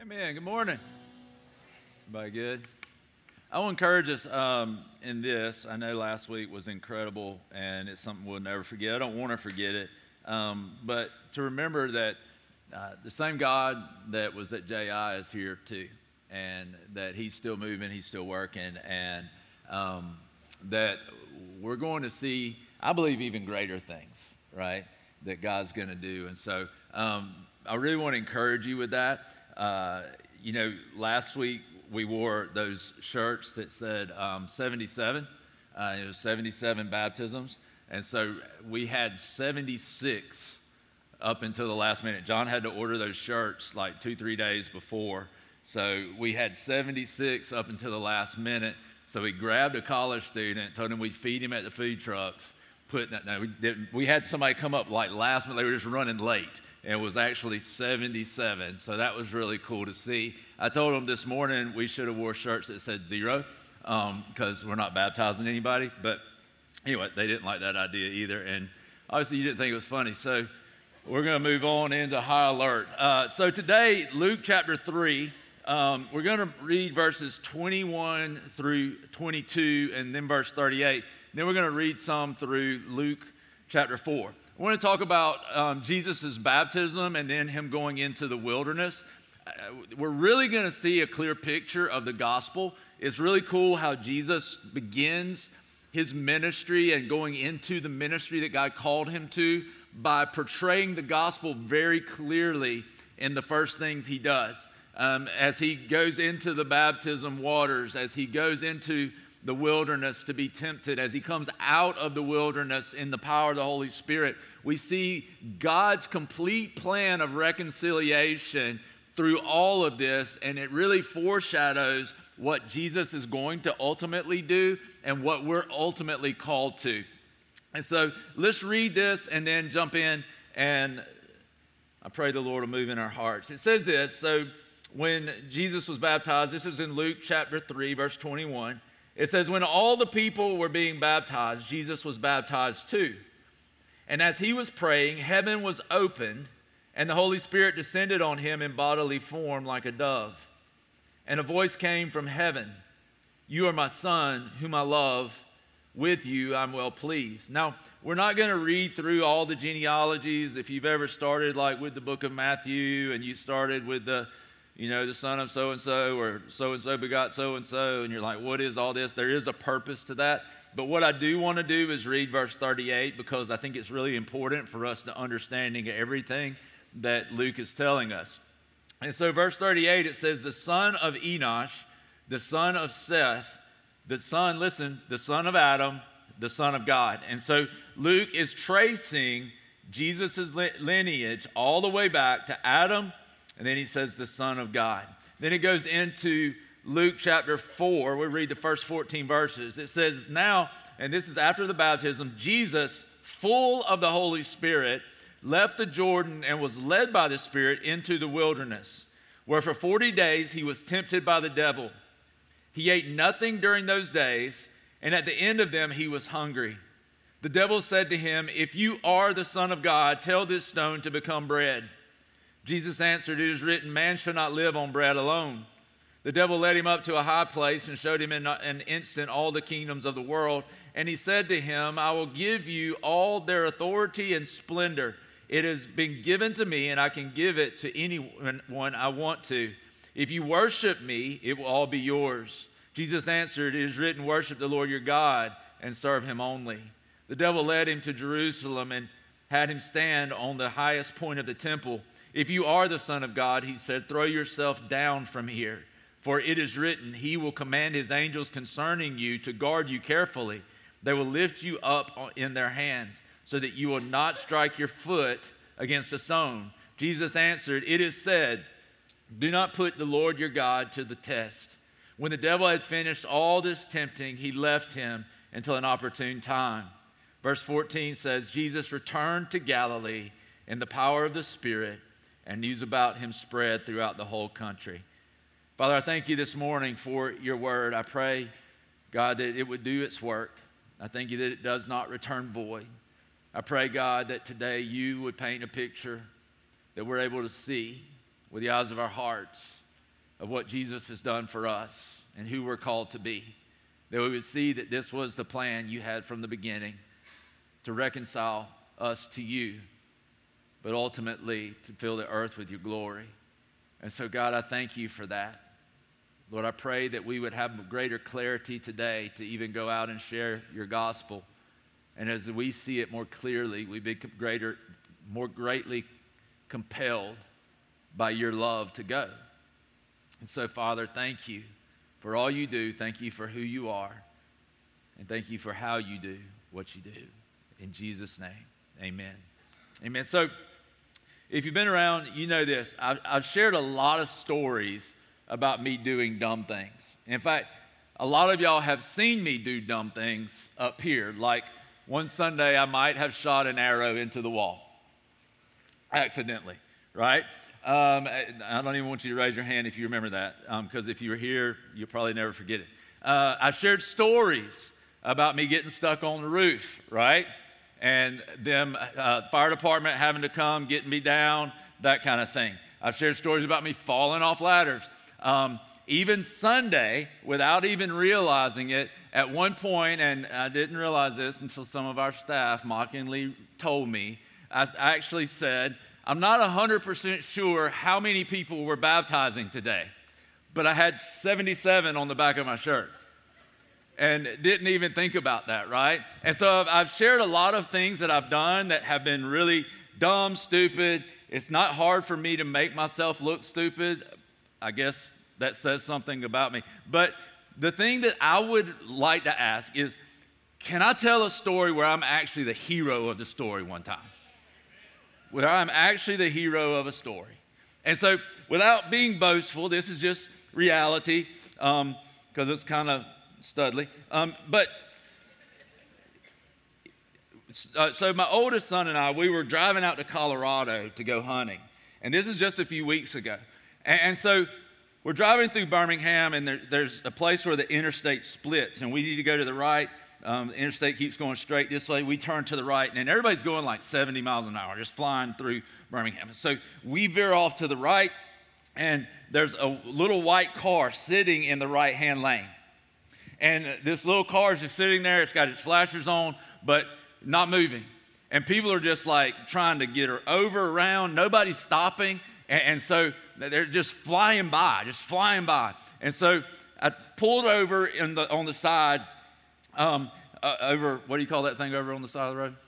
Amen. Good morning. Everybody good? I want to encourage us in this. I know last week was incredible, and it's something we'll never forget. I don't want to forget it, but to remember that the same God that was at JI is here too, and that He's still moving, He's still working, and that we're going to see, I believe, even greater things, right, that God's going to do. And so I really want to encourage you with that. Last week we wore those shirts that said 77. It was 77 baptisms. And so we had 76 up until the last minute. John had to order those shirts like 2-3 days before. So we had 76 up until the last minute. So we grabbed a college student, told him we'd feed him at the food trucks. We had somebody come up like last minute. They were just running late. And it was actually 77. So that was really cool to see. I told them this morning we should have wore shirts that said 0 because we're not baptizing anybody. But anyway, they didn't like that idea either. And obviously you didn't think it was funny. So we're going to move on into high alert. So today, Luke chapter 3, we're going to read verses 21 through 22 and then verse 38. Then we're going to read some through Luke chapter 4. I want to talk about Jesus' baptism and then him going into the wilderness. We're really going to see a clear picture of the gospel. It's really cool how Jesus begins his ministry and going into the ministry that God called him to by portraying the gospel very clearly in the first things he does. As he goes into the baptism waters, as he goes into the wilderness to be tempted, as he comes out of the wilderness in the power of the Holy Spirit, we see God's complete plan of reconciliation through all of this, and it really foreshadows what Jesus is going to ultimately do and what we're ultimately called to. And so let's read this and then jump in, and I pray the Lord will move in our hearts. It says this, so when Jesus was baptized, this is in Luke chapter 3, verse 21, it says, when all the people were being baptized, Jesus was baptized too. And as he was praying, heaven was opened, and the Holy Spirit descended on him in bodily form like a dove. And a voice came from heaven, you are my son, whom I love. With you I'm well pleased. Now, we're not going to read through all the genealogies. If you've ever started like with the book of Matthew, and you started with the son of so-and-so, or so-and-so begot so-and-so, and you're like, what is all this? There is a purpose to that. But what I do want to do is read verse 38, because I think it's really important for us to understanding everything that Luke is telling us. And so verse 38, it says, the son of Enosh, the son of Seth, the son of Adam, the son of God. And so Luke is tracing Jesus' lineage all the way back to Adam, and then he says the Son of God. Then it goes into Luke chapter 4. We'll read the first 14 verses. It says, now, and this is after the baptism, Jesus, full of the Holy Spirit, left the Jordan and was led by the Spirit into the wilderness, where for 40 days he was tempted by the devil. He ate nothing during those days, and at the end of them he was hungry. The devil said to him, if you are the Son of God, tell this stone to become bread. Jesus answered, it is written, man shall not live on bread alone. The devil led him up to a high place and showed him in an instant all the kingdoms of the world. And he said to him, I will give you all their authority and splendor. It has been given to me, and I can give it to anyone I want to. If you worship me, it will all be yours. Jesus answered, it is written, worship the Lord your God and serve him only. The devil led him to Jerusalem and had him stand on the highest point of the temple. If you are the Son of God, he said, throw yourself down from here. For it is written, he will command his angels concerning you to guard you carefully. They will lift you up in their hands so that you will not strike your foot against a stone. Jesus answered, it is said, do not put the Lord your God to the test. When the devil had finished all this tempting, he left him until an opportune time. Verse 14 says, Jesus returned to Galilee in the power of the Spirit, and news about him spread throughout the whole country. Father, I thank you this morning for your word. I pray, God, that it would do its work. I thank you that it does not return void. I pray, God, that today you would paint a picture that we're able to see with the eyes of our hearts of what Jesus has done for us and who we're called to be. That we would see that this was the plan you had from the beginning to reconcile us to you, but ultimately to fill the earth with your glory. And so, God, I thank you for that. Lord, I pray that we would have greater clarity today to even go out and share your gospel. And as we see it more clearly, we become more greatly compelled by your love to go. And so, Father, thank you for all you do. Thank you for who you are. And thank you for how you do what you do. In Jesus' name, amen. Amen. So, if you've been around, you know this. I've shared a lot of stories about me doing dumb things. In fact, a lot of y'all have seen me do dumb things up here. Like one Sunday, I might have shot an arrow into the wall accidentally, right? I don't even want you to raise your hand if you remember that, because if you were here, you'll probably never forget it. I shared stories about me getting stuck on the roof, right? And them fire department having to come, getting me down, that kind of thing. I've shared stories about me falling off ladders. Even Sunday, without even realizing it, at one point, and I didn't realize this until some of our staff mockingly told me, I actually said, I'm not 100% sure how many people we're baptizing today, but I had 77 on the back of my shirt and didn't even think about that, right? And so I've shared a lot of things that I've done that have been really dumb, stupid. It's not hard for me to make myself look stupid. I guess that says something about me. But the thing that I would like to ask is, can I tell a story where I'm actually the hero of the story one time? Where I'm actually the hero of a story. And so, without being boastful, this is just reality, because it's kind of studly. So my oldest son and I, we were driving out to Colorado to go hunting. And this is just a few weeks ago. And so we're driving through Birmingham, and there's a place where the interstate splits, and we need to go to the right. The interstate keeps going straight this way. We turn to the right, and everybody's going like 70 miles an hour, just flying through Birmingham. So we veer off to the right, and there's a little white car sitting in the right-hand lane. And this little car is just sitting there. It's got its flashers on, but not moving. And people are just like trying to get her over, around. Nobody's stopping. And so they're just flying by. And so I pulled over on the side, over, what do you call that thing over on the side of the road?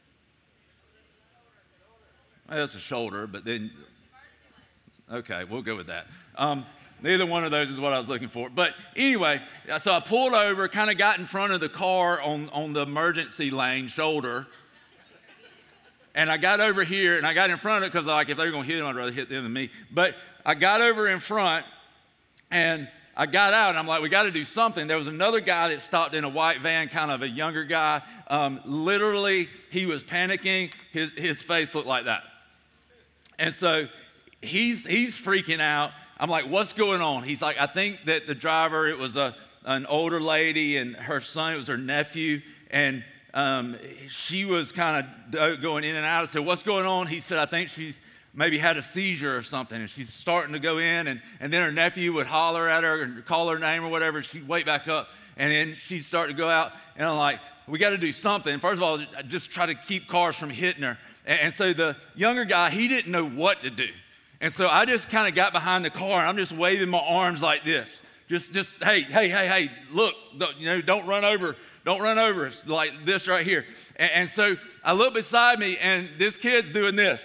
Well, that's a shoulder, but then, okay, we'll go with that. Neither one of those is what I was looking for. But anyway, so I pulled over, kind of got in front of the car on the emergency lane shoulder. And I got over here, and I got in front of it because, like, if they were going to hit him, I'd rather hit them than me. But I got over in front, and I got out, and I'm like, we got to do something. There was another guy that stopped in a white van, kind of a younger guy. Literally, he was panicking. His face looked like that. And so he's freaking out. I'm like, what's going on? He's like, I think that the driver, it was an older lady, and her son, it was her nephew, and she was kind of going in and out. I said, what's going on? He said, I think she's maybe had a seizure or something, and she's starting to go in, and then her nephew would holler at her and call her name or whatever. She'd wait back up, and then she'd start to go out, and I'm like, we got to do something. First of all, just try to keep cars from hitting her. And so the younger guy, he didn't know what to do. And so I just kind of got behind the car, and I'm just waving my arms like this. Just hey, look, don't run over. Don't run over us like this right here. And so I look beside me, and this kid's doing this.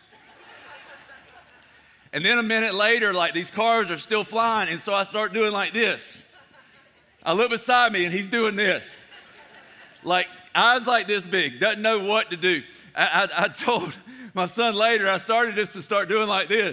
And then a minute later, like, these cars are still flying, and so I start doing like this. I look beside me, and he's doing this. Like, eyes like this big, doesn't know what to do. I told my son later, I started just to start doing like this.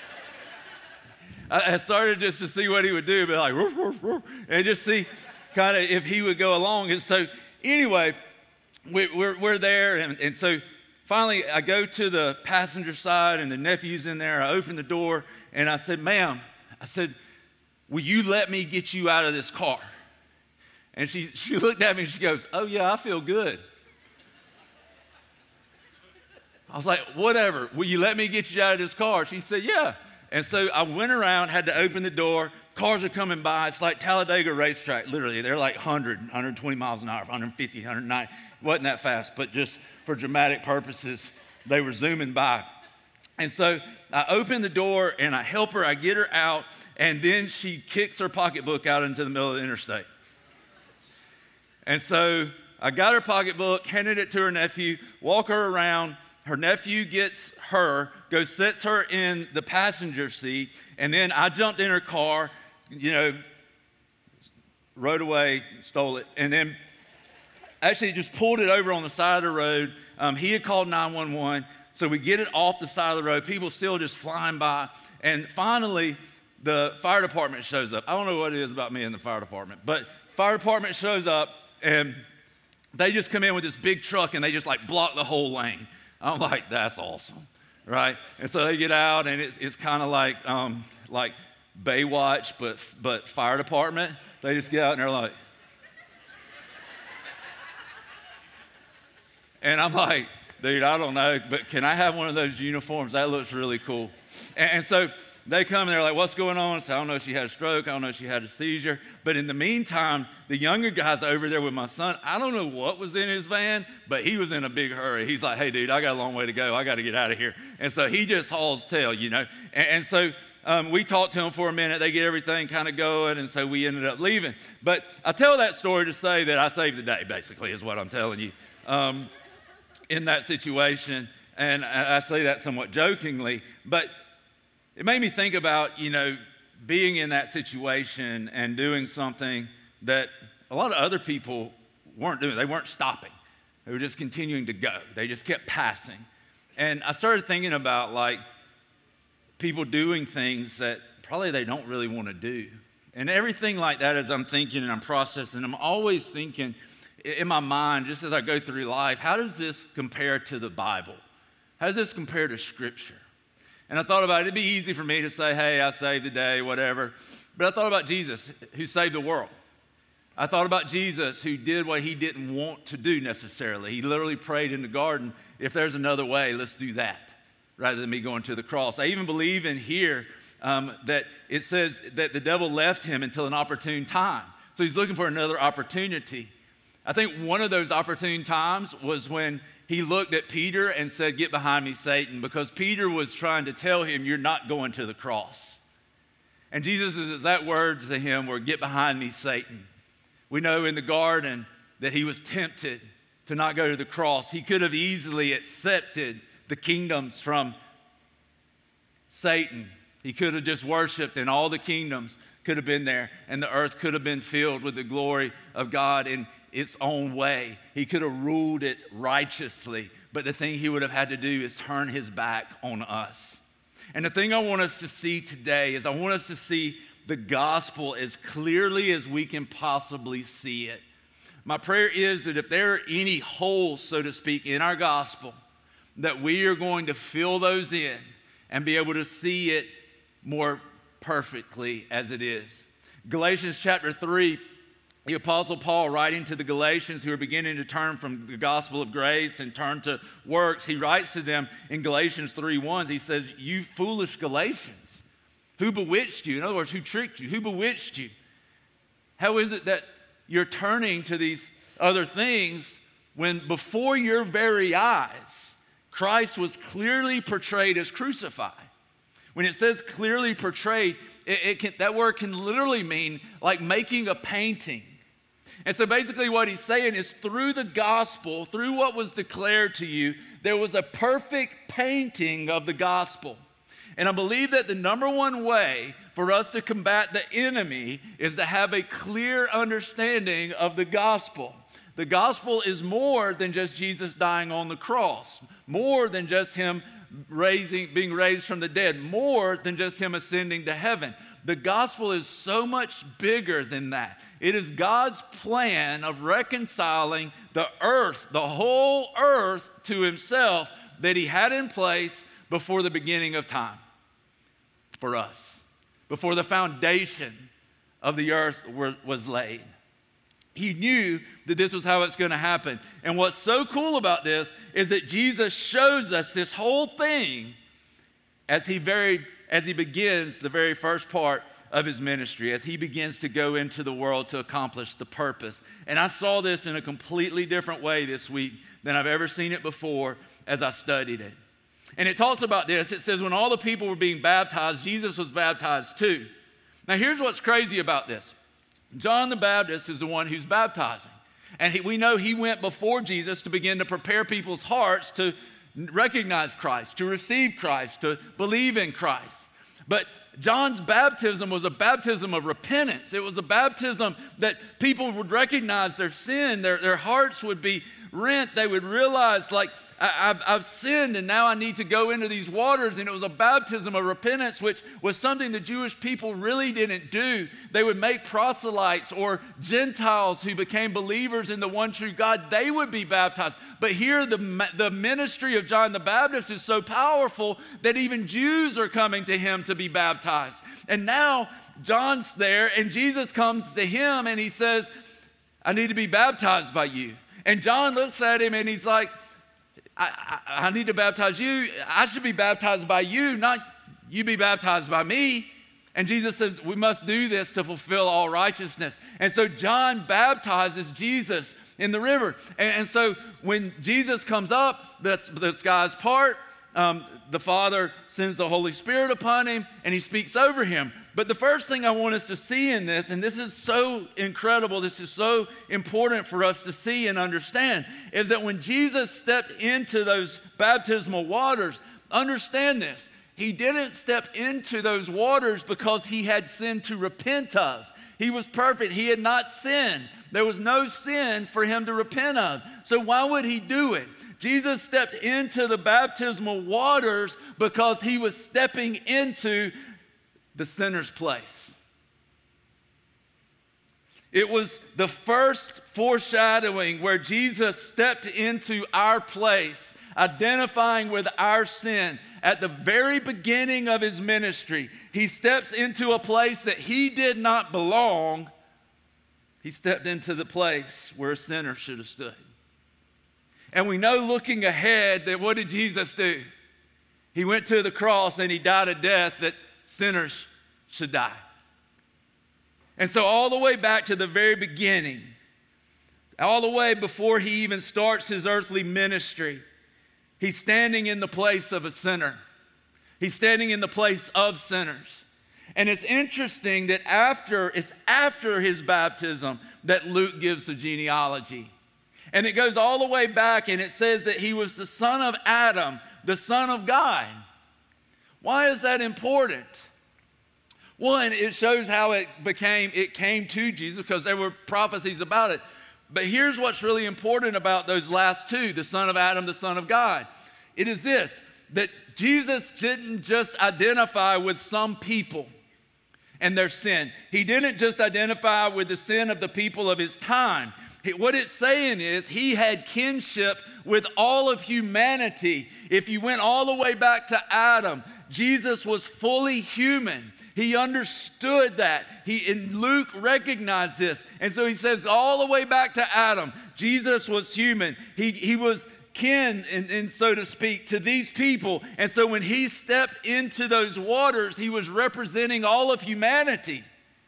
I started just to see what he would do, but like, roof, roof, roof, and just see kind of if he would go along. And so anyway, we're there, and so finally I go to the passenger side, and the nephew's in there. I open the door, and I said, ma'am, I said, will you let me get you out of this car? And she looked at me, and she goes, oh yeah, I feel good. I was like, whatever, will you let me get you out of this car? She said, yeah. And so I went around, had to open the door. Cars are coming by. It's like Talladega racetrack, literally. They're like 100, 120 miles an hour, 150, 190. It wasn't that fast, but just for dramatic purposes, they were zooming by. And so I open the door and I help her. I get her out, and then she kicks her pocketbook out into the middle of the interstate. And so I got her pocketbook, handed it to her nephew, walk her around. Her nephew gets her, goes, sits her in the passenger seat, and then I jumped in her car, rode away, stole it, and then actually just pulled it over on the side of the road. He had called 911, so we get it off the side of the road. People still just flying by, and finally the fire department shows up. I don't know what it is about me and the fire department, but fire department shows up, and they just come in with this big truck, and they just like block the whole lane. I'm like, that's awesome, right? And so they get out, and it's kind of like Baywatch, but fire department. They just get out, and they're like, and I'm like, dude, I don't know, but can I have one of those uniforms? That looks really cool. And so they come and they're like, what's going on? So I don't know if she had a stroke. I don't know if she had a seizure. But in the meantime, the younger guy's over there with my son. I don't know what was in his van, but he was in a big hurry. He's like, hey, dude, I got a long way to go. I got to get out of here. And so he just hauls tail, And so we talked to him for a minute. They get everything kind of going, and so we ended up leaving. But I tell that story to say that I saved the day, basically, is what I'm telling you, in that situation. And I say that somewhat jokingly, but it made me think about, being in that situation and doing something that a lot of other people weren't doing. They weren't stopping. They were just continuing to go. They just kept passing. And I started thinking about, like, people doing things that probably they don't really want to do. And everything like that, as I'm thinking and I'm processing, I'm always thinking in my mind, just as I go through life, how does this compare to the Bible? How does this compare to Scripture? And I thought about it. It'd be easy for me to say, hey, I saved the day, whatever. But I thought about Jesus, who saved the world. I thought about Jesus, who did what he didn't want to do necessarily. He literally prayed in the garden, if there's another way, let's do that, rather than me going to the cross. I even believe in here that it says that the devil left him until an opportune time. So he's looking for another opportunity. I think one of those opportune times was when he looked at Peter and said, get behind me, Satan, because Peter was trying to tell him, you're not going to the cross. And Jesus' exact words to him were, get behind me, Satan. We know in the garden that he was tempted to not go to the cross. He could have easily accepted the kingdoms from Satan. He could have just worshiped, and all the kingdoms could have been there, and the earth could have been filled with the glory of God in its own way. He could have ruled it righteously, but the thing he would have had to do is turn his back on us. And the thing I want us to see today is I want us to see the gospel as clearly as we can possibly see it. My prayer is that if there are any holes, so to speak, in our gospel, that we are going to fill those in and be able to see it more perfectly as it is. Galatians chapter 3, the Apostle Paul, writing to the Galatians who are beginning to turn from the gospel of grace and turn to works, he writes to them in Galatians 3:1, he says, you foolish Galatians, who bewitched you? In other words, who tricked you? Who bewitched you? How is it that you're turning to these other things when before your very eyes, Christ was clearly portrayed as crucified? When it says clearly portrayed, that word can literally mean like making a painting. And so basically what he's saying is through the gospel, through what was declared to you, there was a perfect painting of the gospel. And I believe that the number one way for us to combat the enemy is to have a clear understanding of the gospel. The gospel is more than just Jesus dying on the cross, more than just him being raised from the dead, more than just him ascending to heaven. The gospel is so much bigger than that. It is God's plan of reconciling the earth, the whole earth, to himself that he had in place before the beginning of time for us, before the foundation of the earth was laid. He knew that this was how it's going to happen. And what's so cool about this is that Jesus shows us this whole thing as he as he begins the very first part of his ministry, as he begins to go into the world to accomplish the purpose. And I saw this in a completely different way this week than I've ever seen it before as I studied it. And it talks about this. It says, when all the people were being baptized, Jesus was baptized too. Now, here's what's crazy about this. John the Baptist is the one who's baptizing. And we know he went before Jesus to begin to prepare people's hearts to recognize Christ, to receive Christ, to believe in Christ. But John's baptism was a baptism of repentance. It was a baptism that people would recognize their sin, their hearts would be rent. They would realize, like, I've sinned and now I need to go into these waters. And it was a baptism of repentance, which was something the Jewish people really didn't do. They would make proselytes or Gentiles who became believers in the one true God, they would be baptized. But here the ministry of John the Baptist is so powerful that even Jews are coming to him to be baptized. And now John's there and Jesus comes to him and he says, I need to be baptized by you. And John looks at him and he's like, I need to baptize you. I should be baptized by you, not you be baptized by me. And Jesus says, we must do this to fulfill all righteousness. And so John baptizes Jesus in the river. And so when Jesus comes up, the skies part. The Father sends the Holy Spirit upon him, and he speaks over him. But the first thing I want us to see in this, and this is so incredible, this is so important for us to see and understand, is that when Jesus stepped into those baptismal waters, understand this, he didn't step into those waters because he had sin to repent of. He was perfect. He had not sinned. There was no sin for him to repent of. So why would he do it? Jesus stepped into the baptismal waters because he was stepping into the sinner's place. It was the first foreshadowing where Jesus stepped into our place, identifying with our sin. At the very beginning of his ministry, he steps into a place that he did not belong. He stepped into the place where a sinner should have stood. And we know looking ahead that what did Jesus do? He went to the cross and he died a death that sinners should die. And so all the way back to the very beginning, all the way before he even starts his earthly ministry, he's standing in the place of a sinner. He's standing in the place of sinners. And it's interesting that it's after his baptism that Luke gives the genealogy. And it goes all the way back and it says that he was the son of Adam, the son of God. Why is that important? One, it shows how it came to Jesus because there were prophecies about it. But here's what's really important about those last two, the son of Adam, the son of God. It is this, that Jesus didn't just identify with some people and their sin. He didn't just identify with the sin of the people of his time. What it's saying is he had kinship with all of humanity. If you went all the way back to Adam, Jesus was fully human. He understood that. And Luke recognized this. And so he says all the way back to Adam, Jesus was human. He was kin, and so to speak, to these people. And so when he stepped into those waters, he was representing all of humanity.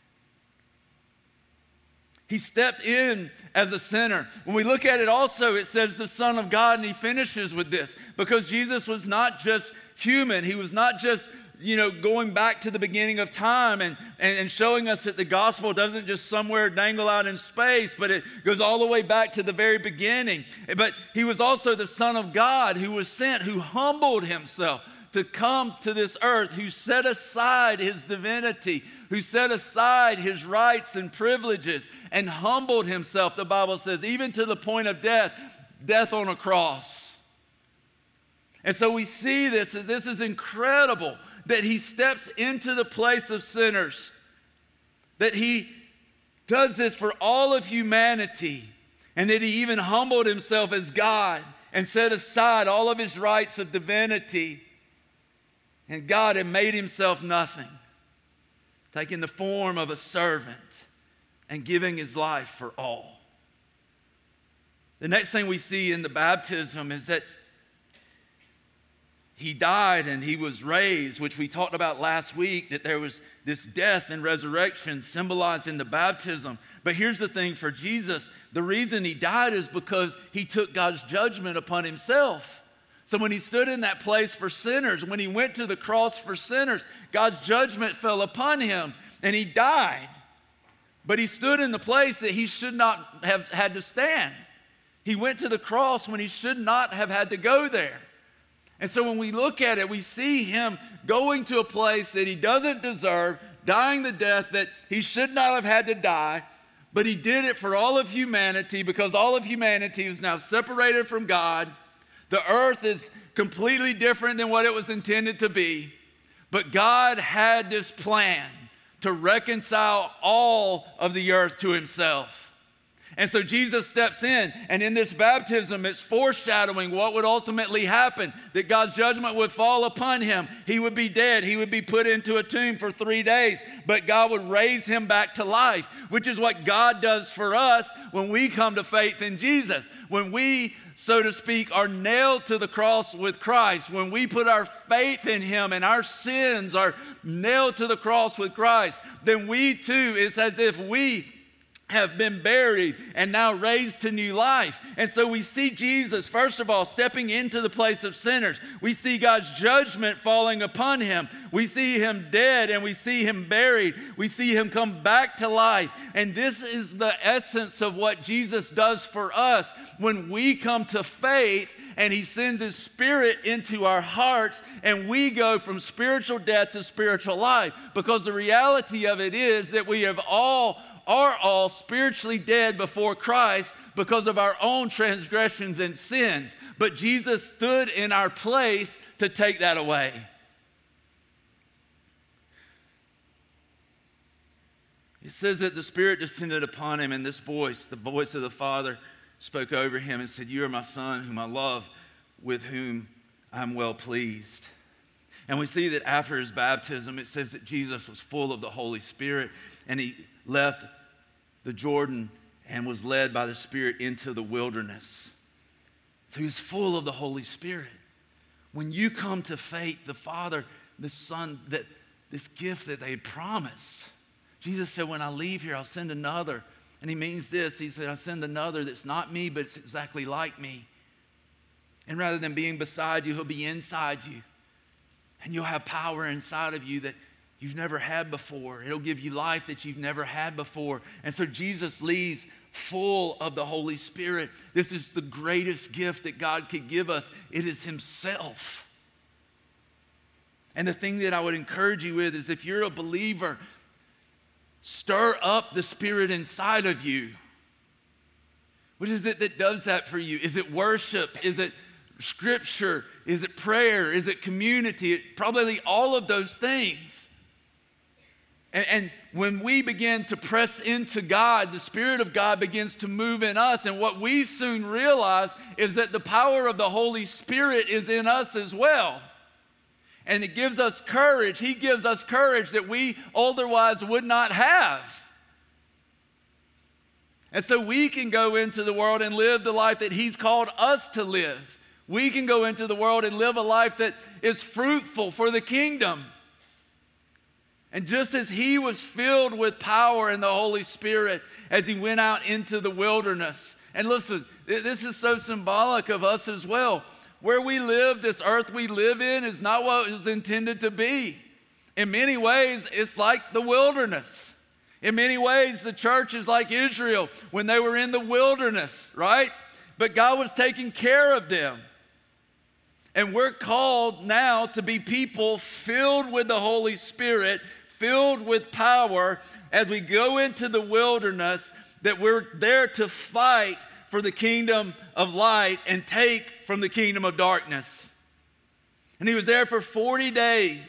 He stepped in as a sinner. When we look at it also, it says the Son of God, and he finishes with this. Because Jesus was not just human. He was not just, going back to the beginning of time and showing us that the gospel doesn't just somewhere dangle out in space, but it goes all the way back to the very beginning. But he was also the Son of God who was sent, who humbled himself to come to this earth, who set aside his divinity, who set aside his rights and privileges and humbled himself, the Bible says, even to the point of death on a cross. And so we see this is incredible, that he steps into the place of sinners, that he does this for all of humanity, and that he even humbled himself as God and set aside all of his rights of divinity. And God had made himself nothing, taking the form of a servant and giving his life for all. The next thing we see in the baptism is that he died and he was raised, which we talked about last week, that there was this death and resurrection symbolized in the baptism. But here's the thing for Jesus, the reason he died is because he took God's judgment upon himself. So when he stood in that place for sinners, when he went to the cross for sinners, God's judgment fell upon him and he died. But he stood in the place that he should not have had to stand. He went to the cross when he should not have had to go there. And so when we look at it, we see him going to a place that he doesn't deserve, dying the death that he should not have had to die, but he did it for all of humanity because all of humanity is now separated from God. The earth is completely different than what it was intended to be, but God had this plan to reconcile all of the earth to himself. And so Jesus steps in, and in this baptism, it's foreshadowing what would ultimately happen, that God's judgment would fall upon him. He would be dead. He would be put into a tomb for 3 days, but God would raise him back to life, which is what God does for us when we come to faith in Jesus. When we, so to speak, are nailed to the cross with Christ, when we put our faith in him and our sins are nailed to the cross with Christ, then we too, it's as if we have been buried and now raised to new life. And so we see Jesus, first of all, stepping into the place of sinners. We see God's judgment falling upon him. We see him dead and we see him buried. We see him come back to life. And this is the essence of what Jesus does for us when we come to faith and he sends his Spirit into our hearts and we go from spiritual death to spiritual life. Because the reality of it is that we are all spiritually dead before Christ because of our own transgressions and sins. But Jesus stood in our place to take that away. It says that the Spirit descended upon him, and this voice, the voice of the Father, spoke over him and said, "You are my Son, whom I love, with whom I'm well pleased." And we see that after his baptism, it says that Jesus was full of the Holy Spirit, and he left the Jordan and was led by the Spirit into the wilderness. So he was full of the Holy Spirit. When you come to faith, the Father, the Son, that this gift that they promised, Jesus said, when I leave here, I'll send another. And he means this. He said, I'll send another that's not me, but it's exactly like me. And rather than being beside you, he'll be inside you. And you'll have power inside of you that you've never had before. It'll give you life that you've never had before. And so Jesus leaves full of the Holy Spirit. This is the greatest gift that God could give us. It is himself. And the thing that I would encourage you with is if you're a believer, stir up the Spirit inside of you. What is it that does that for you? Is it worship? Is it scripture? Is it prayer? Is it community? Probably all of those things. And when we begin to press into God, the Spirit of God begins to move in us. And what we soon realize is that the power of the Holy Spirit is in us as well. And it gives us courage. He gives us courage that we otherwise would not have. And so we can go into the world and live the life that he's called us to live. We can go into the world and live a life that is fruitful for the kingdom. And just as he was filled with power in the Holy Spirit as he went out into the wilderness. And listen, this is so symbolic of us as well. Where we live, this earth we live in, is not what it was intended to be. In many ways, it's like the wilderness. In many ways, the church is like Israel when they were in the wilderness, right? But God was taking care of them. And we're called now to be people filled with the Holy Spirit, filled with power as we go into the wilderness, that we're there to fight for the kingdom of light and take from the kingdom of darkness. And he was there for 40 days.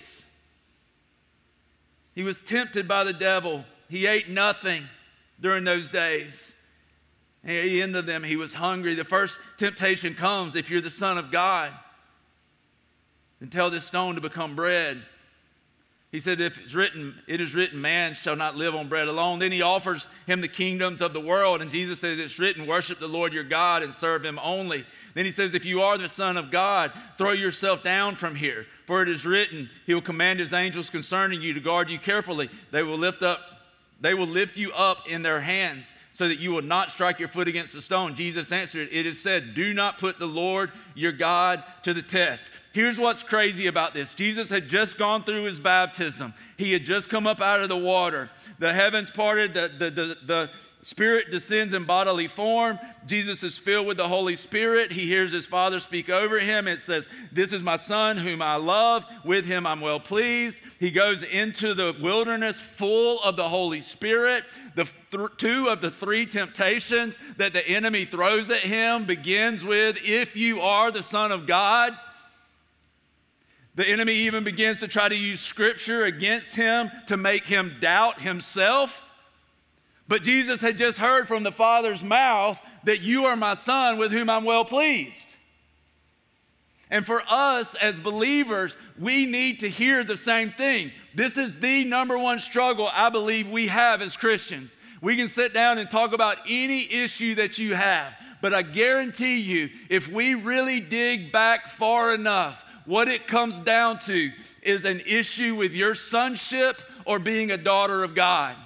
He was tempted by the devil. He ate nothing during those days. And at the end of them, he was hungry. The first temptation comes, if you're the Son of God, then tell this stone to become bread. He said, if it's written, it is written, man shall not live on bread alone. Then he offers him the kingdoms of the world. And Jesus says, it's written, worship the Lord your God and serve him only. Then he says, if you are the Son of God, throw yourself down from here. For it is written, he will command his angels concerning you to guard you carefully. They will lift you up in their hands so that you will not strike your foot against a stone. Jesus answered, it is said, do not put the Lord your God to the test. Here's what's crazy about this. Jesus had just gone through his baptism. He had just come up out of the water. The heavens parted, the Spirit descends in bodily form. Jesus is filled with the Holy Spirit. He hears his Father speak over him. It says, this is my Son whom I love. With him I'm well pleased. He goes into the wilderness full of the Holy Spirit. Two of the three temptations that the enemy throws at him begins with, if you are the Son of God. The enemy even begins to try to use Scripture against him to make him doubt himself. But Jesus had just heard from the Father's mouth that you are my Son with whom I'm well pleased. And for us as believers, we need to hear the same thing. This is the number one struggle I believe we have as Christians. We can sit down and talk about any issue that you have, but I guarantee you, if we really dig back far enough, what it comes down to is an issue with your sonship or being a daughter of God.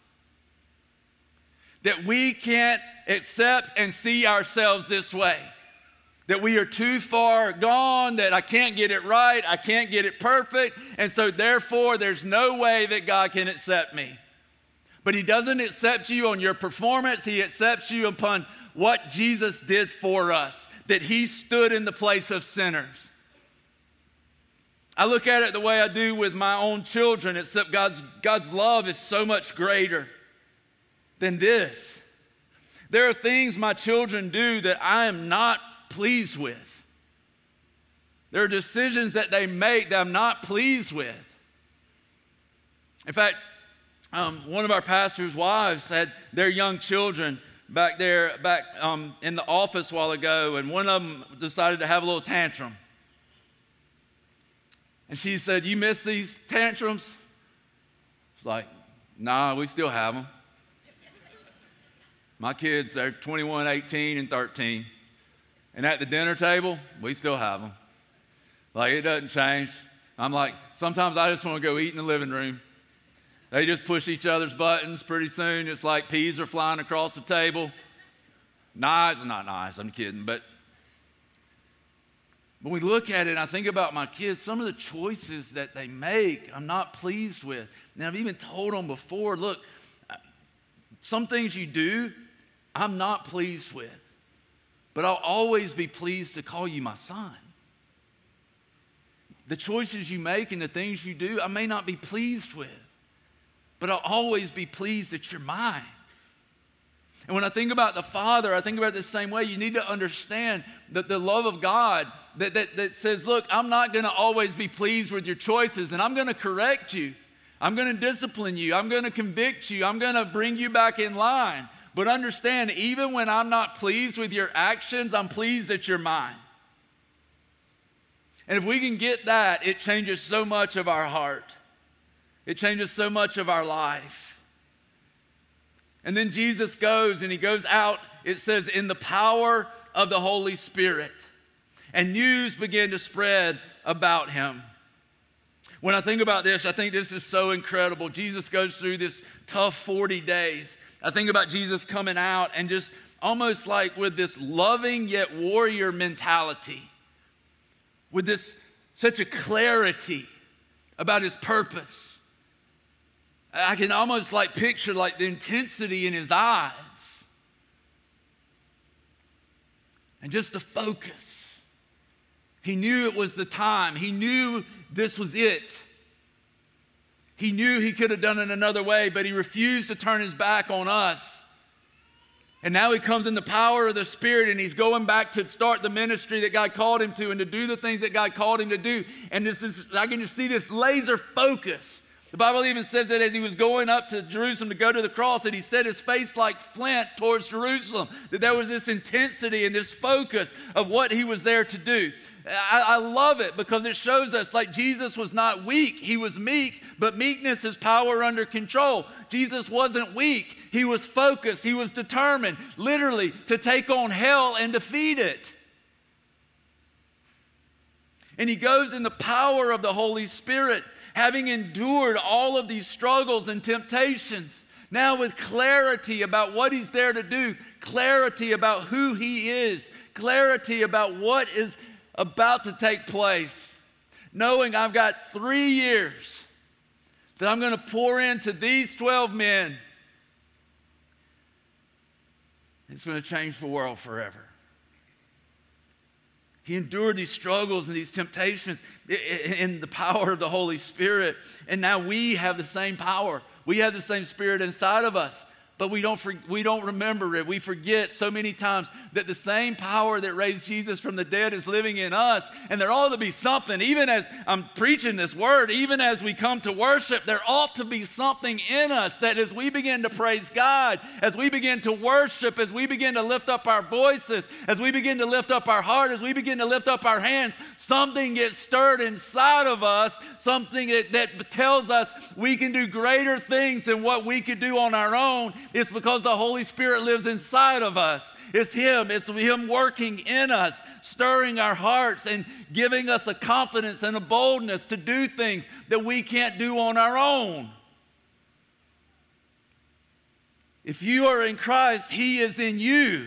That we can't accept and see ourselves this way. That we are too far gone, that I can't get it right, I can't get it perfect, and so therefore there's no way that God can accept me. But he doesn't accept you on your performance, he accepts you upon what Jesus did for us, that he stood in the place of sinners. I look at it the way I do with my own children, except God's love is so much greater than this. There are things my children do that I am not pleased with. There are decisions that they make that I'm not pleased with. In fact, one of our pastor's wives had their young children back in the office a while ago, and one of them decided to have a little tantrum. And she said, you miss these tantrums? It's like, nah, we still have them. My kids, they're 21, 18, and 13. And at the dinner table, we still have them. Like, it doesn't change. I'm like, sometimes I just want to go eat in the living room. They just push each other's buttons. Pretty soon, it's like peas are flying across the table. Nice, not nice, I'm kidding. But when we look at it, I think about my kids, some of the choices that they make, I'm not pleased with. And I've even told them before, look, some things you do, I'm not pleased with. But I'll always be pleased to call you my son. The choices you make and the things you do, I may not be pleased with. But I'll always be pleased that you're mine. And when I think about the Father, I think about it the same way. You need to understand that the love of God that says, look, I'm not going to always be pleased with your choices, and I'm going to correct you. I'm going to discipline you. I'm going to convict you. I'm going to bring you back in line. But understand, even when I'm not pleased with your actions, I'm pleased that you're mine. And if we can get that, it changes so much of our heart. It changes so much of our life. And then Jesus goes, and he goes out, it says, in the power of the Holy Spirit. And news began to spread about him. When I think about this, I think this is so incredible. Jesus goes through this tough 40 days. I think about Jesus coming out and just almost like with this loving yet warrior mentality. With this such a clarity about his purpose. I can almost like picture like the intensity in his eyes. And just the focus. He knew it was the time. He knew this was it. He knew he could have done it another way, but he refused to turn his back on us. And now he comes in the power of the Spirit, and he's going back to start the ministry that God called him to and to do the things that God called him to do. And I can just see this laser focus The Bible even says that as he was going up to Jerusalem to go to the cross, that he set his face like flint towards Jerusalem, that there was this intensity and this focus of what he was there to do. I love it because it shows us like Jesus was not weak, he was meek, but meekness is power under control. Jesus wasn't weak, he was focused, he was determined, literally, to take on hell and defeat it. And he goes in the power of the Holy Spirit, having endured all of these struggles and temptations, now with clarity about what he's there to do, clarity about who he is, clarity about what is about to take place, knowing I've got 3 years that I'm going to pour into these 12 men. It's going to change the world forever. He endured these struggles and these temptations in the power of the Holy Spirit. And now we have the same power. We have the same Spirit inside of us. But we don't remember it. We forget so many times that the same power that raised Jesus from the dead is living in us. And there ought to be something, even as I'm preaching this word, even as we come to worship, there ought to be something in us that as we begin to praise God, as we begin to worship, as we begin to lift up our voices, as we begin to lift up our heart, as we begin to lift up our hands, something gets stirred inside of us, something that tells us we can do greater things than what we could do on our own. It's because the Holy Spirit lives inside of us. It's Him working in us, stirring our hearts and giving us a confidence and a boldness to do things that we can't do on our own. If you are in Christ, He is in you.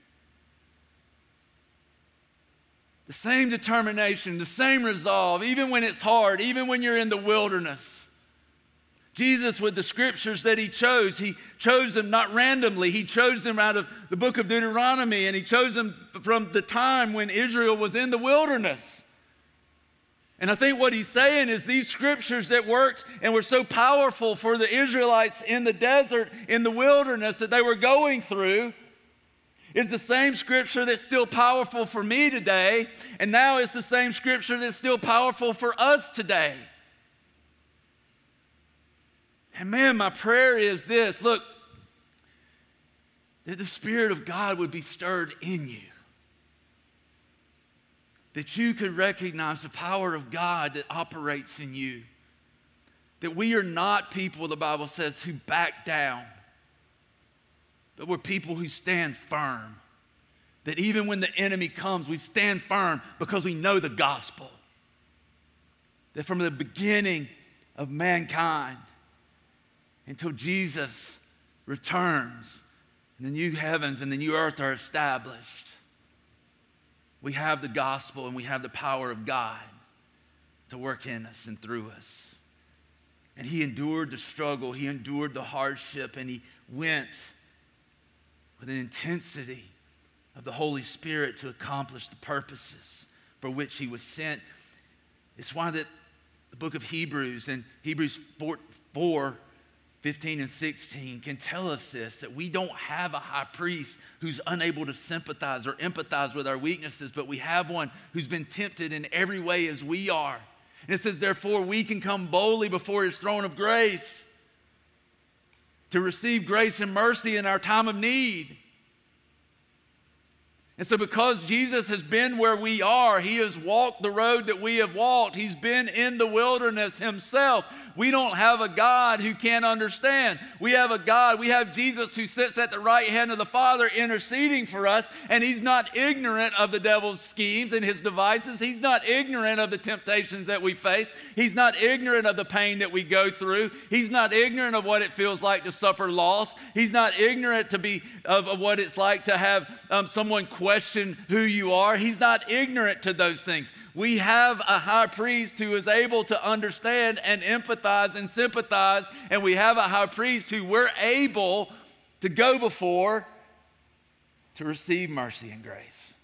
The same determination, the same resolve, even when it's hard, even when you're in the wilderness. Jesus, with the scriptures that He chose them not randomly. He chose them out of the book of Deuteronomy, and He chose them from the time when Israel was in the wilderness. And I think what He's saying is these scriptures that worked and were so powerful for the Israelites in the desert, in the wilderness that they were going through, is the same scripture that's still powerful for me today, and now it's the same scripture that's still powerful for us today. And man, my prayer is this, look, that the Spirit of God would be stirred in you. That you could recognize the power of God that operates in you. That we are not people, the Bible says, who back down. But we're people who stand firm. That even when the enemy comes, we stand firm because we know the gospel. That from the beginning of mankind until Jesus returns and the new heavens and the new earth are established, we have the gospel and we have the power of God to work in us and through us. And He endured the struggle, He endured the hardship, and He went with an intensity of the Holy Spirit to accomplish the purposes for which He was sent. It's why that the book of Hebrews and Hebrews 4, 15 and 16 can tell us this, that we don't have a high priest who's unable to sympathize or empathize with our weaknesses, but we have one who's been tempted in every way as we are. And it says, therefore, we can come boldly before His throne of grace to receive grace and mercy in our time of need. And so because Jesus has been where we are, He has walked the road that we have walked. He's been in the wilderness Himself. We don't have a God who can't understand. We have Jesus who sits at the right hand of the Father interceding for us, and He's not ignorant of the devil's schemes and his devices. He's not ignorant of the temptations that we face. He's not ignorant of the pain that we go through. He's not ignorant of what it feels like to suffer loss. He's not ignorant of what it's like to have someone question who you are. He's not ignorant to those things. We have a high priest who is able to understand and empathize and sympathize, and we have a high priest who we're able to go before to receive mercy and grace.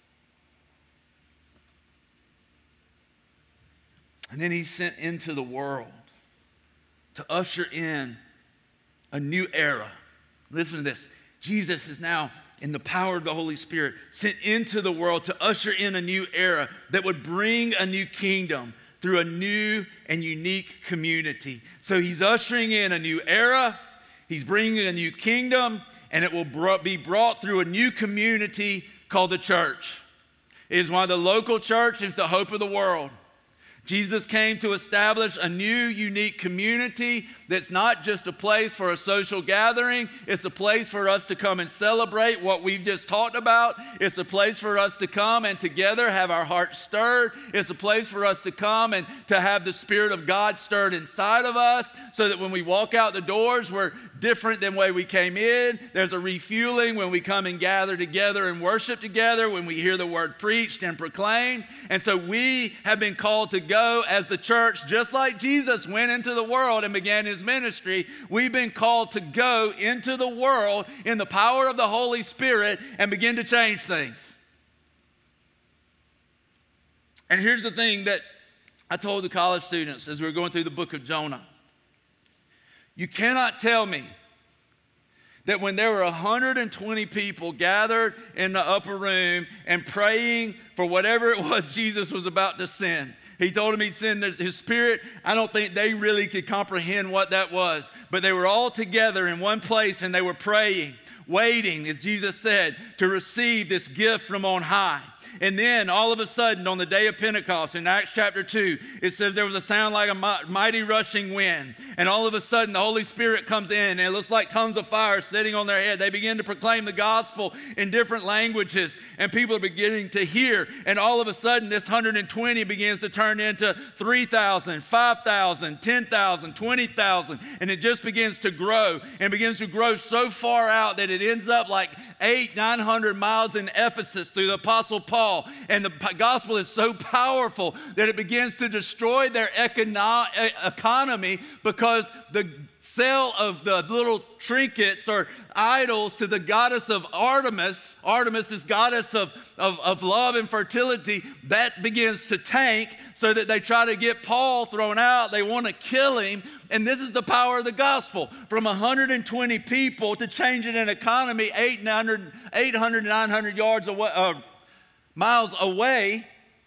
And then He's sent into the world to usher in a new era. Listen to this. Jesus is now, in the power of the Holy Spirit, sent into the world to usher in a new era that would bring a new kingdom, through a new and unique community. So he's ushering in a new era. He's bringing a new kingdom, and it will be brought through a new community called the church. It is why the local church is the hope of the world. Jesus came to establish a new, unique community that's not just a place for a social gathering. It's a place for us to come and celebrate what we've just talked about. It's a place for us to come and together have our hearts stirred. It's a place for us to come and to have the Spirit of God stirred inside of us so that when we walk out the doors, we're different than the way we came in. There's a refueling when we come and gather together and worship together, when we hear the word preached and proclaimed. And so we have been called to go as the church, just like Jesus went into the world and began his ministry. We've been called to go into the world in the power of the Holy Spirit and begin to change things. And here's the thing that I told the college students as we were going through the book of Jonah. You cannot tell me that when there were 120 people gathered in the upper room and praying for whatever it was Jesus was about to send. He told him he'd send his Spirit. I don't think they really could comprehend what that was. But they were all together in one place and they were praying, waiting, as Jesus said, to receive this gift from on high. And then all of a sudden on the day of Pentecost in Acts chapter 2, it says there was a sound like a mighty rushing wind. And all of a sudden the Holy Spirit comes in and it looks like tongues of fire sitting on their head. They begin to proclaim the gospel in different languages and people are beginning to hear. And all of a sudden this 120 begins to turn into 3,000, 5,000, 10,000, 20,000. And it just begins to grow and begins to grow so far out that it ends up like 900 miles in Ephesus through the Apostle Paul. And the gospel is so powerful that it begins to destroy their economy because the sale of the little trinkets or idols to the goddess of Artemis is goddess of love and fertility, that begins to tank so that they try to get Paul thrown out. They want to kill him. And this is the power of the gospel. From 120 people to changing an economy 800, 900 yards away, miles away,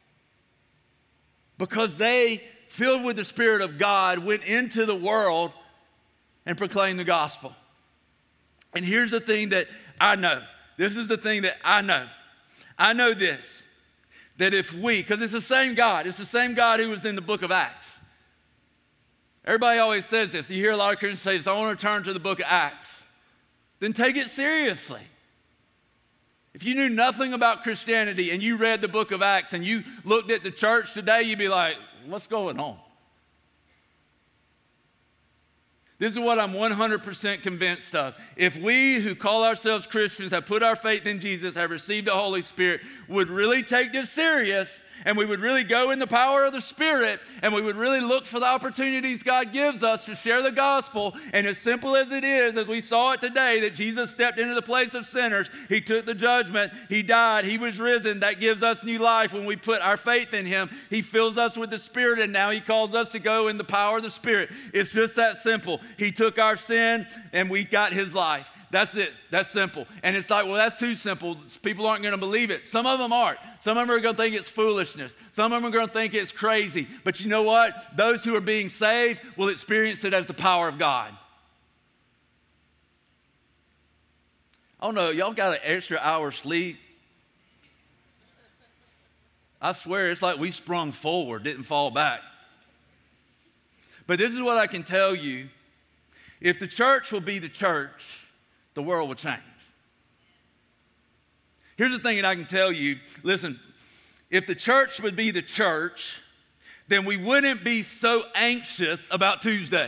because they, filled with the Spirit of God, went into the world and proclaimed the gospel. And here's the thing that I know. This is the thing that I know. I know this, that if we, because it's the same God who was in the book of Acts. Everybody always says this. You hear a lot of Christians say this, I want to turn to the book of Acts. Then take it seriously. If you knew nothing about Christianity and you read the book of Acts and you looked at the church today, you'd be like, what's going on? This is what I'm 100% convinced of. If we who call ourselves Christians have put our faith in Jesus, have received the Holy Spirit, would really take this serious, and we would really go in the power of the Spirit, and we would really look for the opportunities God gives us to share the gospel. And as simple as it is, as we saw it today, that Jesus stepped into the place of sinners, he took the judgment, he died, he was risen. That gives us new life when we put our faith in him. He fills us with the Spirit, and now he calls us to go in the power of the Spirit. It's just that simple. He took our sin, and we got his life. That's it. That's simple. And it's like, well, that's too simple. People aren't going to believe it. Some of them aren't. Some of them are going to think it's foolishness. Some of them are going to think it's crazy. But you know what? Those who are being saved will experience it as the power of God. I don't know. Y'all got an extra hour sleep? I swear it's like we sprung forward, didn't fall back. But this is what I can tell you. If the church will be the church, the world will change. Here's the thing that I can tell you. Listen, if the church would be the church, then we wouldn't be so anxious about Tuesday.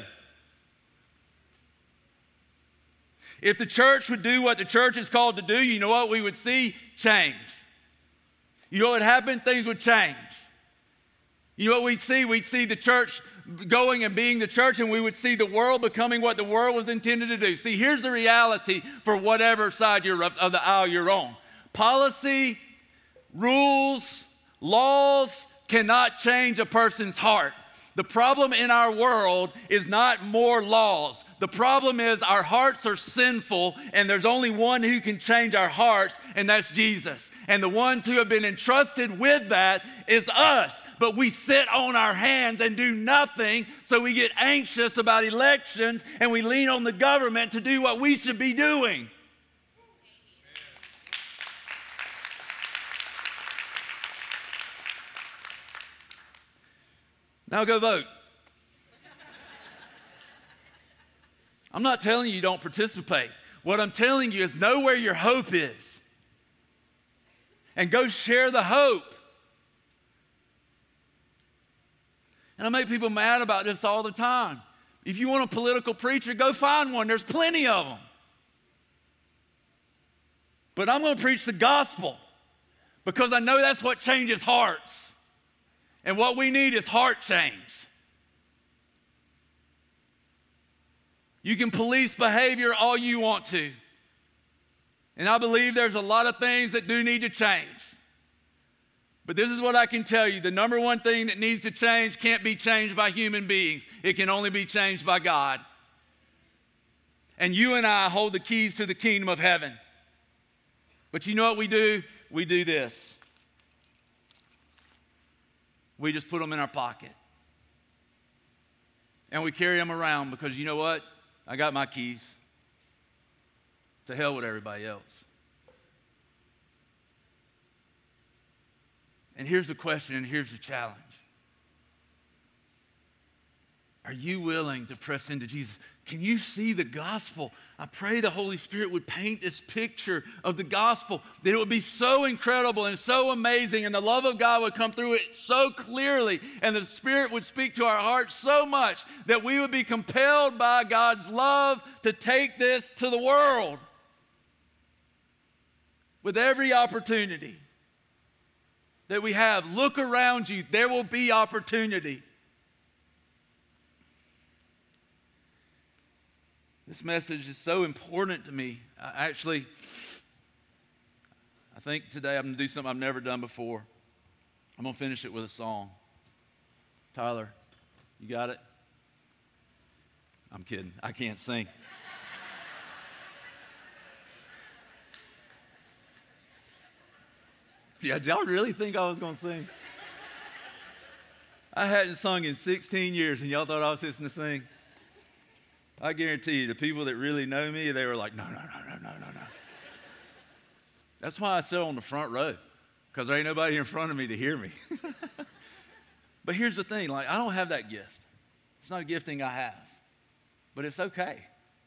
If the church would do what the church is called to do, you know what we would see? Change. You know what happened? Things would change. You know what we'd see? We'd see the church going and being the church, and we would see the world becoming what the world was intended to do. See, here's the reality for whatever side of the aisle you're on. Policy, rules, laws cannot change a person's heart. The problem in our world is not more laws. The problem is our hearts are sinful, and there's only one who can change our hearts, and that's Jesus. And the ones who have been entrusted with that is us. But we sit on our hands and do nothing, so we get anxious about elections and we lean on the government to do what we should be doing. Now go vote. I'm not telling you don't participate. What I'm telling you is know where your hope is. And go share the hope. And I make people mad about this all the time. If you want a political preacher, go find one. There's plenty of them. But I'm going to preach the gospel because I know that's what changes hearts. And what we need is heart change. You can police behavior all you want to. And I believe there's a lot of things that do need to change. But this is what I can tell you. The number one thing that needs to change can't be changed by human beings. It can only be changed by God. And you and I hold the keys to the kingdom of heaven. But you know what we do? We do this. We just put them in our pocket. And we carry them around because you know what? I got my keys. To hell with everybody else. And here's the question and here's the challenge. Are you willing to press into Jesus? Can you see the gospel? I pray the Holy Spirit would paint this picture of the gospel, that it would be so incredible and so amazing, and the love of God would come through it so clearly, and the Spirit would speak to our hearts so much that we would be compelled by God's love to take this to the world with every opportunity that we have. Look around you. There will be opportunity. This message is so important to me. I think today I'm going to do something I've never done before. I'm going to finish it with a song. Tyler, you got it? I'm kidding. I can't sing. Yeah, did y'all really think I was going to sing? I hadn't sung in 16 years, and y'all thought I was just going to sing? I guarantee you, the people that really know me, they were like, no. That's why I sit on the front row, because there ain't nobody in front of me to hear me. But here's the thing, like, I don't have that gift. It's not a gifting I have, but it's okay.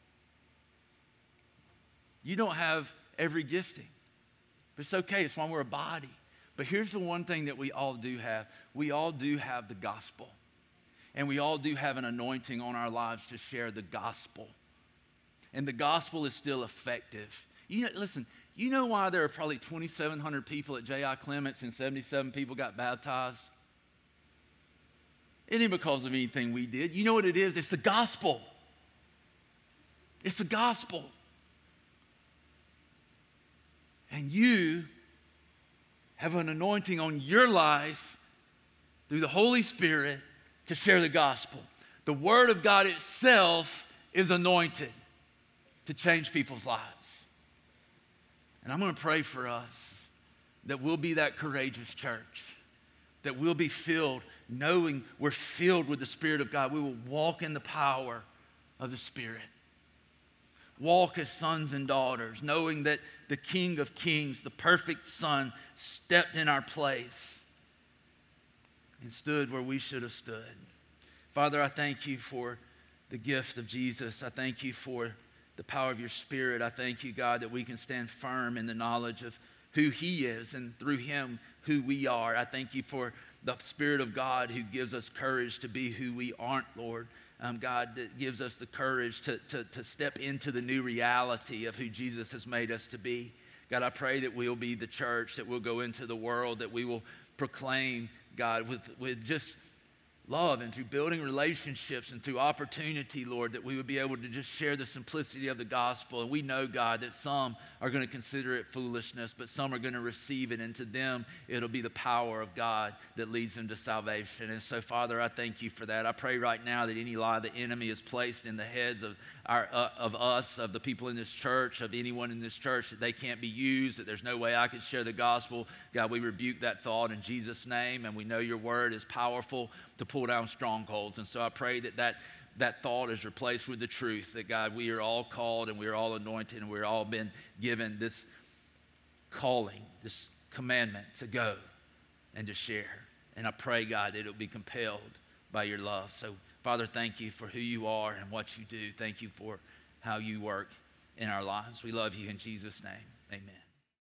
You don't have every gifting, but it's okay. It's why we're a body. But here's the one thing that we all do have. We all do have the gospel. And we all do have an anointing on our lives to share the gospel. And the gospel is still effective. Listen, you know why there are probably 2,700 people at J.I. Clements and 77 people got baptized? It ain't because of anything we did. You know what it is? It's the gospel. It's the gospel. And you have an anointing on your life through the Holy Spirit to share the gospel. The Word of God itself is anointed to change people's lives. And I'm going to pray for us that we'll be that courageous church, that we'll be filled, knowing we're filled with the Spirit of God. We will walk in the power of the Spirit. Walk as sons and daughters, knowing that the King of Kings, the perfect Son, stepped in our place and stood where we should have stood. Father, I thank you for the gift of Jesus. I thank you for the power of your Spirit. I thank you, God, that we can stand firm in the knowledge of who he is and through him who we are. I thank you for the Spirit of God who gives us courage to be who we aren't, Lord. God, that gives us the courage to step into the new reality of who Jesus has made us to be. God, I pray that we'll be the church, that we'll go into the world, that we will proclaim, God, with just love and through building relationships and through opportunity, Lord, that we would be able to just share the simplicity of the gospel. And we know, God, that some are going to consider it foolishness, but some are going to receive it, and to them, it'll be the power of God that leads them to salvation. And so, Father, I thank you for that. I pray right now that any lie the enemy has placed in the heads of us, of the people in this church, of anyone in this church, that they can't be used, that there's no way I could share the gospel. God, we rebuke that thought in Jesus' name, and we know your word is powerful to pull down strongholds. And so I pray that thought is replaced with the truth, that God, we are all called and we are all anointed and we're all been given this calling, this commandment to go and to share. And I pray, God, that it'll be compelled by your love. So, Father, thank you for who you are and what you do. Thank you for how you work in our lives. We love you in Jesus' name. Amen.